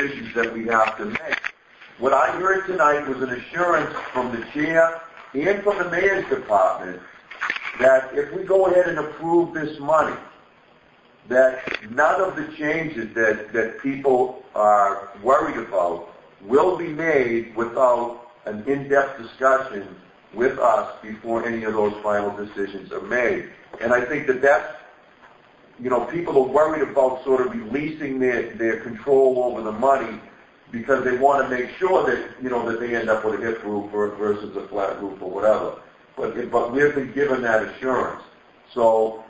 decisions that we have to make. What I heard tonight was an assurance from the chair and from the mayor's department that if we go ahead and approve this money, that none of the changes that people are worried about will be made without an in-depth discussion with us before any of those final decisions are made. And I think that's, people are worried about sort of releasing their control over the money because they want to make sure that, that they end up with a hip roof versus a flat roof or whatever. But we've been given that assurance. So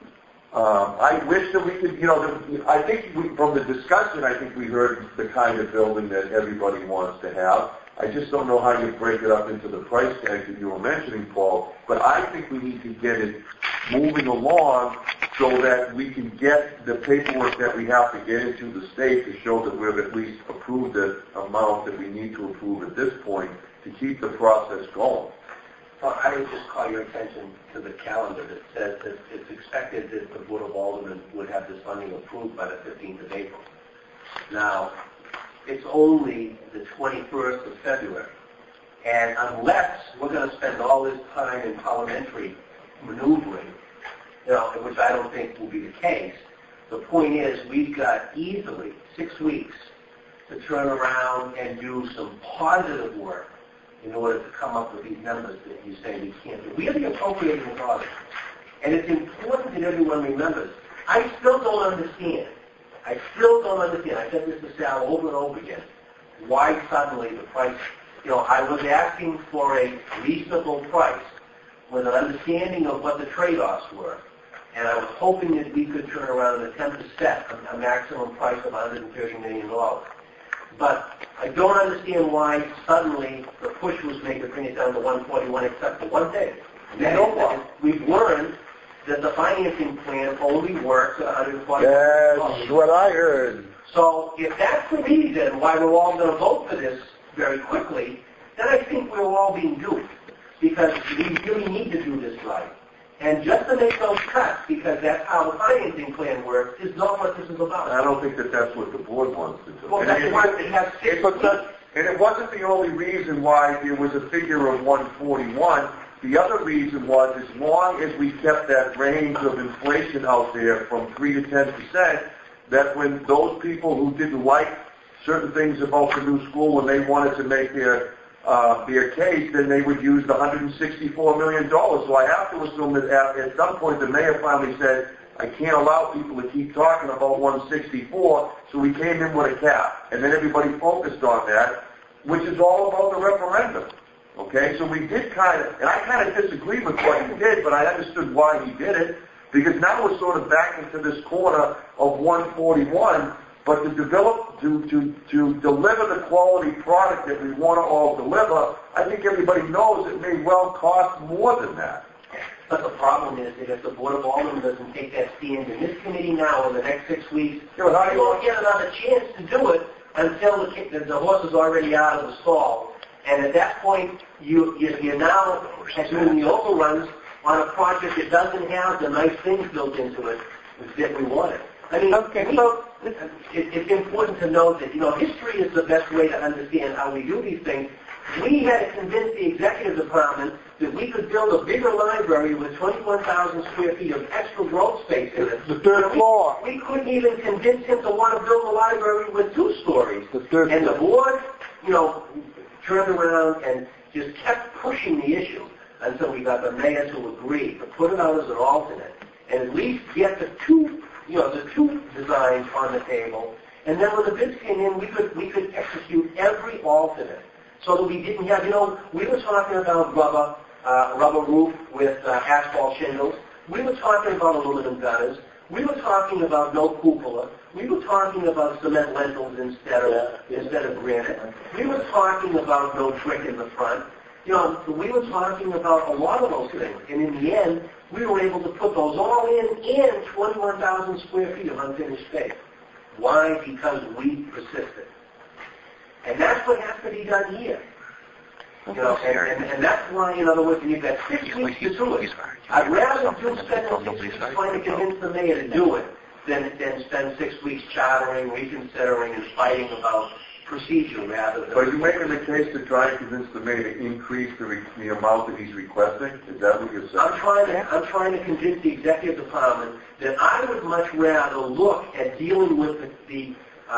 I wish that we could, I think from the discussion, I think we heard the kind of building that everybody wants to have. I just don't know how you break it up into the price tags that you were mentioning, Paul. But I think we need to get it moving along so that we can get the paperwork that we have to get into the state to show that we've at least approved the amount that we need to approve at this point to keep the process going. Well, I would just call your attention to the calendar that says that it's expected that the Board of Aldermen would have this funding approved by the 15th of April. Now, it's only the 21st of February. And unless we're going to spend all this time in parliamentary maneuvering, which I don't think will be the case, the point is we've got easily 6 weeks to turn around and do some positive work in order to come up with these numbers that you say we can't do. We are the appropriating authority. And it's important that everyone remembers. I still don't understand. I said this to Sal over and over again. Why suddenly the price? I was asking for a reasonable price with an understanding of what the trade-offs were. And I was hoping that we could turn around and attempt to set a maximum price of $130 million. But I don't understand why suddenly the push was made to bring it down to 141 except for one thing. We've learned that the financing plan only works at 140. That's what I heard. So if that's the reason why we're all going to vote for this very quickly, then I think we're all being duped because we really need to do this right. And just to make those cuts, because that's how the financing plan works, is not what this is about. I don't think that's what the board wants to do. Well, that's why it has 6 weeks. And it wasn't the only reason why there was a figure of 141. The other reason was as long as we kept that range of inflation out there from 3 to 10%, that when those people who didn't like certain things about the new school, when they wanted to make their case, then they would use the $164 million. So I have to assume that at some point the mayor finally said, I can't allow people to keep talking about 164, so we came in with a cap. And then everybody focused on that, which is all about the referendum. Okay, so we did and I kind of disagree with what he did, but I understood why he did it, because now we're sort of back into this corner of 141, but to deliver the quality product that we want to all deliver, I think everybody knows it may well cost more than that. But the problem is that if the Board of Aldermen doesn't take that stand in this committee now in the next 6 weeks, you won't get another chance to do it until the horse is already out of the stall. And at that point, you're now doing the overruns on a project that doesn't have the nice things built into it that we wanted. I mean, it's important to note that, history is the best way to understand how we do these things. We had to convince the executive department that we could build a bigger library with 21,000 square feet of extra growth space in it. The third floor. We couldn't even convince him to want to build a library with 2 stories. The third and floor. The board, turned around and just kept pushing the issue until we got the mayor to agree to put it out as an alternate and at least get the two designs on the table. And then when the bids came in, we could execute every alternate so that we didn't have, we were talking about rubber roof with asphalt shingles. We were talking about aluminum gutters. We were talking about no cupola. We were talking about cement lentils instead of granite. We were talking about no brick in the front. We were talking about a lot of those things. And in the end, we were able to put those all in 21,000 square feet of unfinished space. Why? Because we persisted. And that's what has to be done here. And that's why, in other words, you've got 6 weeks to do it. I'd rather spend 6 weeks trying to convince the mayor to do it than spend 6 weeks chattering, reconsidering, and fighting about procedure rather than... But you're making the case to try and convince the mayor to increase the amount that he's requesting? Is that what you're saying? I'm trying to convince the executive department that I would much rather look at dealing with the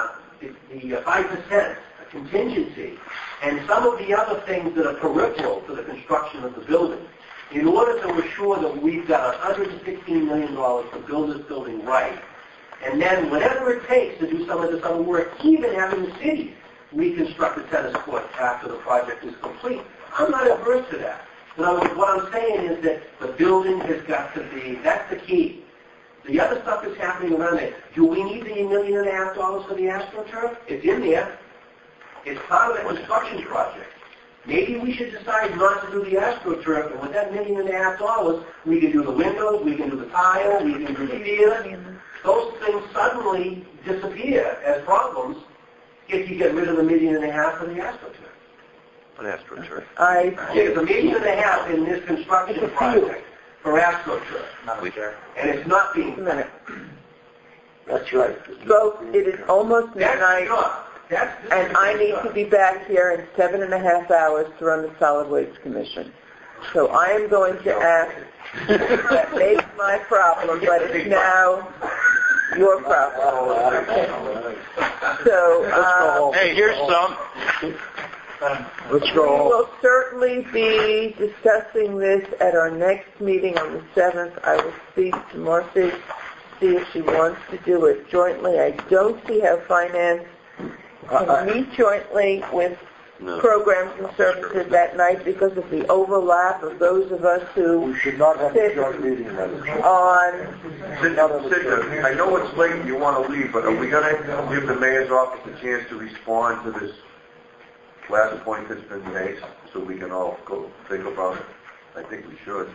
5% contingency and some of the other things that are peripheral to the construction of the building in order to assure that we've got $116 million to build this building right. And then whatever it takes to do some of this other work, even having the city reconstruct the tennis court after the project is complete. I'm not averse to that. In other words, what I'm saying is that the building has got to be, that's the key. The other stuff that's happening around it, do we need the $1.5 million for the AstroTurf? It's in there. It's part of the construction project. Maybe we should decide not to do the AstroTurf, and with that $1.5 million, we can do the windows, we can do the tile, we can do the theater. Those things suddenly disappear as problems if you get rid of the $1.5 million for the AstroTurf. An AstroTurf. There's $1.5 million in this construction project for AstroTurf. And it's not being... That's right. Folks, it is almost midnight, and I need to be back here in 7.5 hours to run the Solid Waste Commission. So I am going to ask, that may be my problem, but it's now your problem. Okay. So, hey, here's some. Let's go we home. will certainly be discussing this at our next meeting on the 7th. I will speak to Marcy, see if she wants to do it jointly. I don't see how finance can meet jointly with programs and services that night because of the overlap of those of us who We should not have a joint meeting, Madam Chair. Sidney, I know it's late and you want to leave, but are we going to give the mayor's office a chance to respond to this last point that's been made so we can all go think about it? I think we should.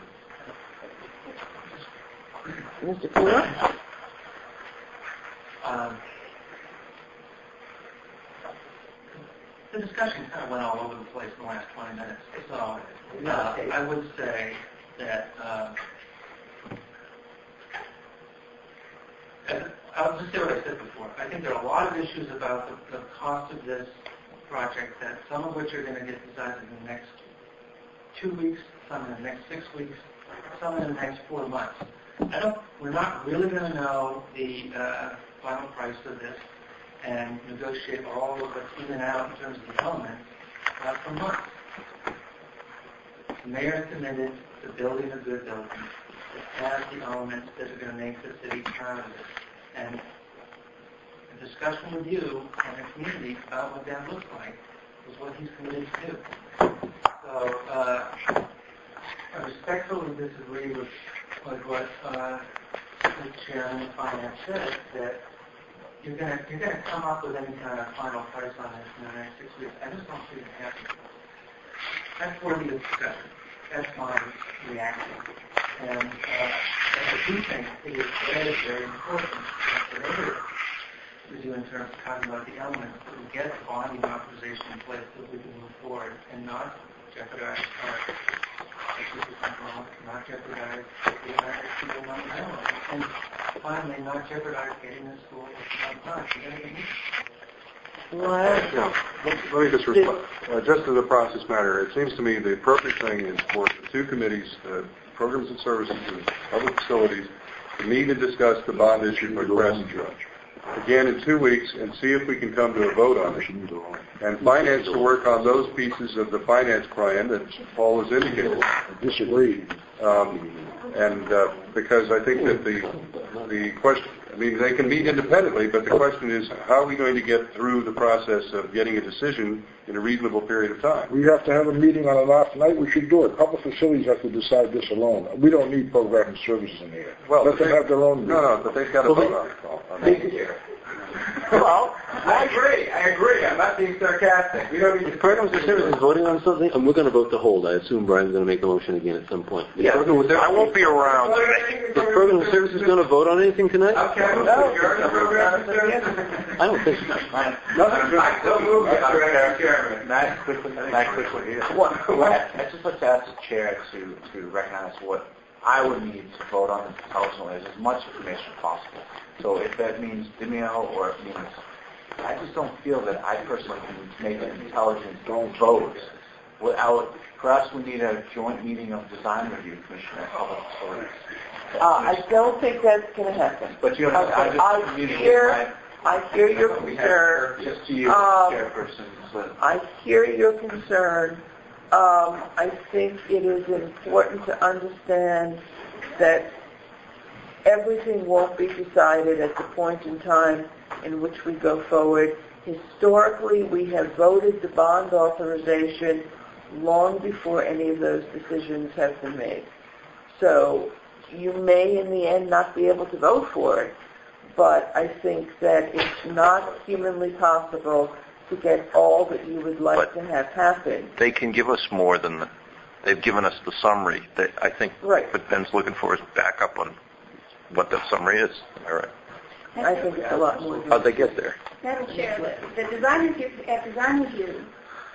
Mr. Fuller? The discussion kind of went all over the place in the last 20 minutes. So I would say that I'll just say what I said before. I think there are a lot of issues about the cost of this project, that some of which are going to get decided in the next 2 weeks, some in the next 6 weeks, some in the next 4 months. We're not really going to know the final price of this and negotiate all of what's in and out in terms of the elements for months. The mayor is committed to building a good building that has the elements that are going to make the city proud of it. And a discussion with you and the community about what that looks like is what he's committed to do. So I respectfully disagree with what the chairman of finance said, that you're going to come up with any kind of final price on this in the next 6 weeks. I just don't see it happening. That's worthy of discussion. That's my reaction. And I do think it is very, very important for later to do in terms of talking about the elements that we get the bonding authorization in place so that we can move forward and not jeopardize our not jeopardize the United States on the island. And finally, not jeopardize getting the school on time. Let me just respond. Just as a process matter, it seems to me the appropriate thing is for the two committees, Programs and Services and Public Facilities, to meet and discuss the bond issue request again in 2 weeks and see if we can come to a vote on it. And finance to work on those pieces of the finance plan that Paul has indicated. Disagree. Because I think that the question, I mean, they can meet independently, but the question is, how are we going to get through the process of getting a decision in a reasonable period of time? We have to have a meeting on an off night. We should do it. Public facilities have to decide this alone. We don't need program and services in here. Well, let them have their own. No, but they've got to vote on it, Paul. Well, I agree. I'm not being sarcastic. We don't need If Programs and Services is voting on something, and we're going to vote to hold. I assume Brian's going to make the motion again at some point. Yeah. I won't be around. Is Programs and Services going to vote on anything tonight? Okay. No. You're the Programs and Services? I don't think so. I still move you, Mr. Chairman. I'd just like to ask the chair to recognize what I would need to vote on this personally as much information as possible. So if that means email or it means, I just don't feel that I personally can make an intelligent vote without, perhaps we need a joint meeting of design review commission and public facilities. I don't think that's going to happen. But you know, I hear your concern. Just to you, chairperson. I hear your concern. I think it is important to understand that everything won't be decided at the point in time in which we go forward. Historically, we have voted the bond authorization long before any of those decisions have been made. So you may in the end not be able to vote for it, but I think that it's not humanly possible to get all that you would like to have happen. They can give us more than they've given us the summary. I think what Ben's looking for is backup on what the summary is. All right. I think it's a lot more. How'd they get there? Madam Chair, the design review,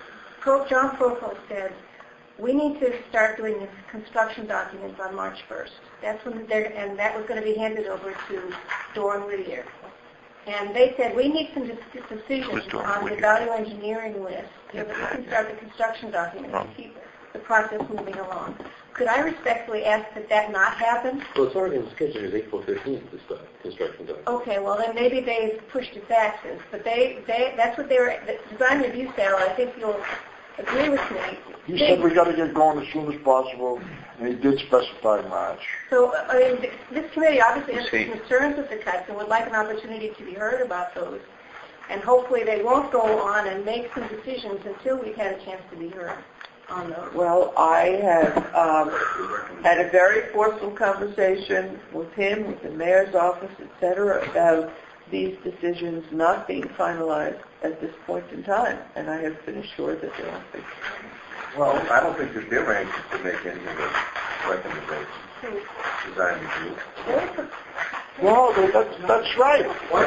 John Provost said, we need to start doing the construction documents on March 1st. That's when and that was going to be handed over to Doran Whittier. And they said, we need some decisions on the value engineering list so that we can start the construction documents and keep the process moving along. Could I respectfully ask that not happen? Well, it's already scheduled as April 15th to start construction documents. Okay, well then maybe they've pushed it back since. But that's what the design review said. I think you'll agree with me. He said we got to get going as soon as possible, and he did specify March. So, I mean, this committee obviously has some concerns with the cuts and would like an opportunity to be heard about those. And hopefully they won't go on and make some decisions until we've had a chance to be heard on those. Well, I have had a very forceful conversation with him, with the mayor's office, etc., about these decisions not being finalized at this point in time, and I have been assured that they won't be. Well, I don't think that they're anxious to make any of the recommendations. Design review. Well, that's right.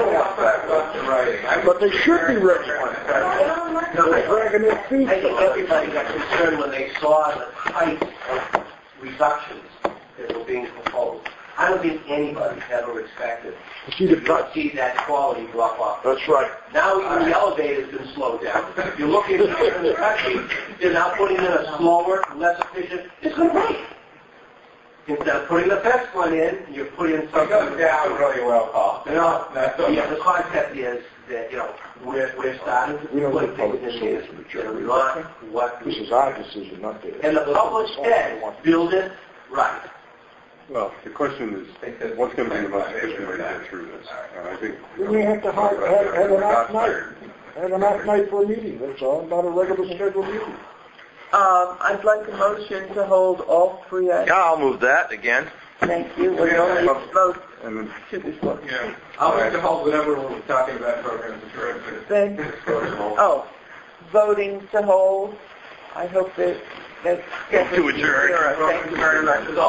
But they should be ready. They're dragging their feet. I think everybody got concerned when they saw the type of reductions that were being proposed. I don't think anybody ever expected to see that quality drop off. That's right. Now even the elevator's been slowed down. You're looking in the country, they're now putting in a slower, less efficient. It's going to break. Instead of putting the best one in, you're putting in something. It goes down really well, Paul. The concept is that, we're starting to put things in there that are not what this is our decision, not theirs. And the public said, build it right. Well, the question is, what's going to be the most efficient way to get through this? And I think we may have to have an off night. Have an off night for a meeting, that's all, not a regular scheduled meeting. I'd like a motion to hold all three items. Yeah, I'll move that again. Thank you. We don't need to vote to this one. Yeah. I'll make the hold whatever we're talking about programs and Then, voting to hold. I hope that's To adjourn. Thank you very much. There's a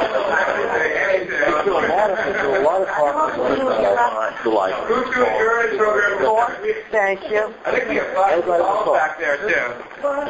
lot of talk The library. Who's to adjourn program? Thank you. I think we have 5 calls back there, too.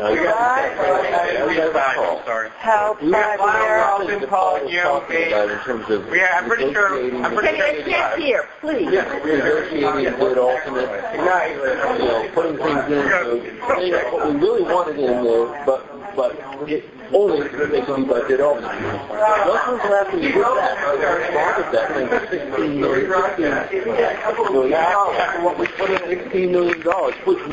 How We have 5 calls in calling you. I'm pretty sure. I can't hear, please. Yeah, we're negotiating with alternate, putting things in. What we really wanted in there, but it only makes the budget open. Nothing's left to do that thing for $16 million. What we put in $16 million, which